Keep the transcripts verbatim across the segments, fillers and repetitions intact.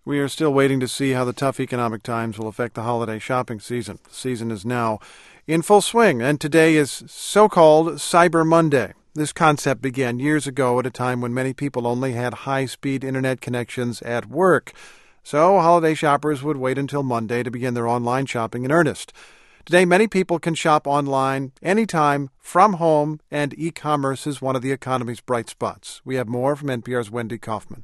We are still waiting to see how the tough economic times will affect the holiday shopping season. The season is now in full swing, and today is so-called Cyber Monday. This concept began years ago at a time when many people only had high-speed internet connections at work. So holiday shoppers would wait until Monday to begin their online shopping in earnest. Today, many people can shop online anytime from home, and e-commerce is one of the economy's bright spots. We have more from N P R's Wendy Kaufman.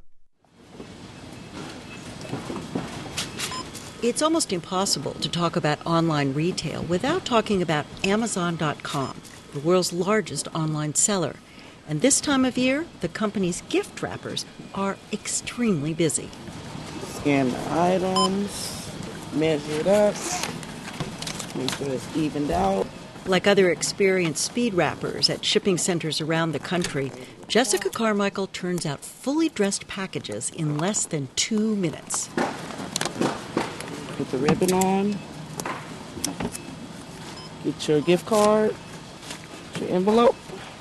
It's almost impossible to talk about online retail without talking about Amazon dot com, the world's largest online seller. And this time of year, the company's gift wrappers are extremely busy. Scan the items, measure it up, make sure it's evened out. Like other experienced speed wrappers at shipping centers around the country, Jessica Carmichael turns out fully dressed packages in less than two minutes. Put the ribbon on, get your gift card, your envelope,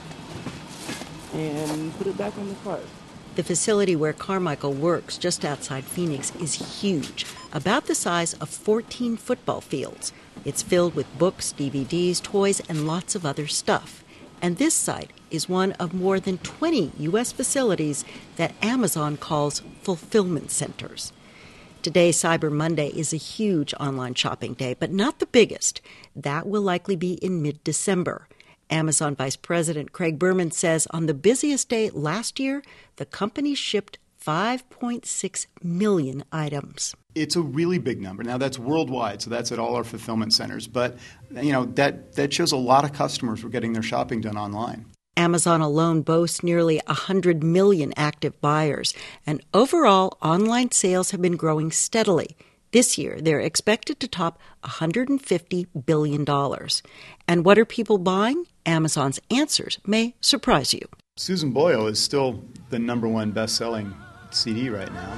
and put it back on the cart. The facility where Carmichael works, just outside Phoenix, is huge, about the size of fourteen football fields. It's filled with books, D V Ds, toys, and lots of other stuff. And this site is one of more than twenty U S facilities that Amazon calls fulfillment centers. Today, Cyber Monday, is a huge online shopping day, but not the biggest. That will likely be in mid-December. Amazon Vice President Craig Berman says on the busiest day last year, the company shipped five point six million items. It's a really big number. Now, that's worldwide, so that's at all our fulfillment centers. But, you know, that, that shows a lot of customers were getting their shopping done online. Amazon alone boasts nearly one hundred million active buyers, and overall, online sales have been growing steadily. This year, they're expected to top one hundred fifty billion dollars. And what are people buying? Amazon's answers may surprise you. Susan Boyle is still the number one best-selling C D right now.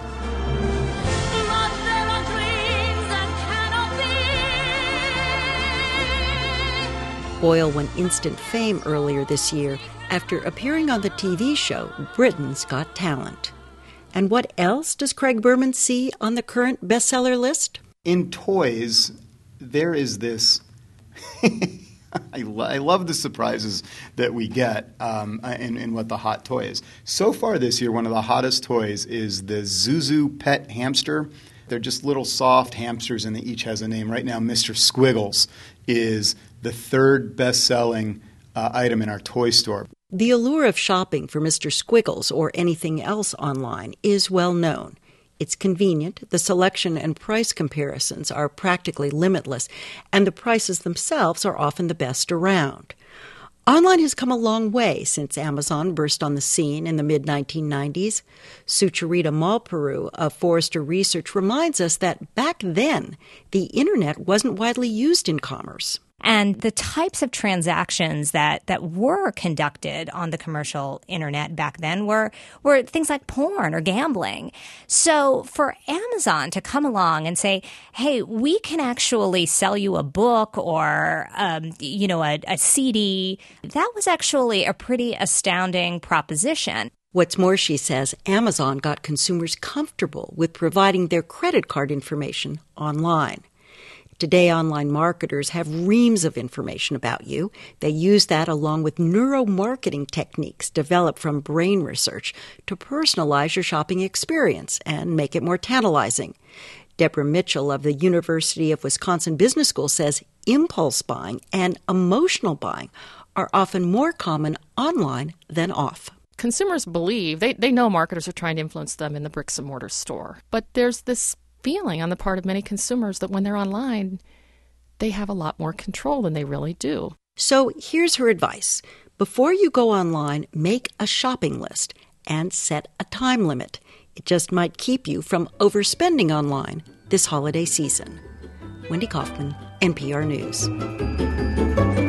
Boyle won instant fame earlier this year after appearing on the T V show Britain's Got Talent. And what else does Craig Berman see on the current bestseller list? In toys, there is this... I, lo- I love the surprises that we get um, in, in what the hot toy is. So far this year, one of the hottest toys is the Zuzu Pet Hamster. They're just little soft hamsters, and they each has a name. Right now, Mister Squiggles is the third best-selling uh, item in our toy store. The allure of shopping for Mister Squiggles or anything else online is well known. It's convenient, the selection and price comparisons are practically limitless, and the prices themselves are often the best around. Online has come a long way since Amazon burst on the scene in the mid nineteen nineties. Sucharita Malparu of Forrester Research reminds us that back then, the Internet wasn't widely used in commerce. And the types of transactions that, that were conducted on the commercial internet back then were, were things like porn or gambling. So for Amazon to come along and say, hey, we can actually sell you a book or, um, you know, a, a C D, that was actually a pretty astounding proposition. What's more, she says, Amazon got consumers comfortable with providing their credit card information online. Today, online marketers have reams of information about you. They use that along with neuromarketing techniques developed from brain research to personalize your shopping experience and make it more tantalizing. Deborah Mitchell of the University of Wisconsin Business School says impulse buying and emotional buying are often more common online than off. Consumers believe, they, they know marketers are trying to influence them in the bricks and mortar store. But there's this feeling on the part of many consumers that when they're online, they have a lot more control than they really do. So here's her advice. Before you go online, make a shopping list and set a time limit. It just might keep you from overspending online this holiday season. Wendy Kaufman, N P R News.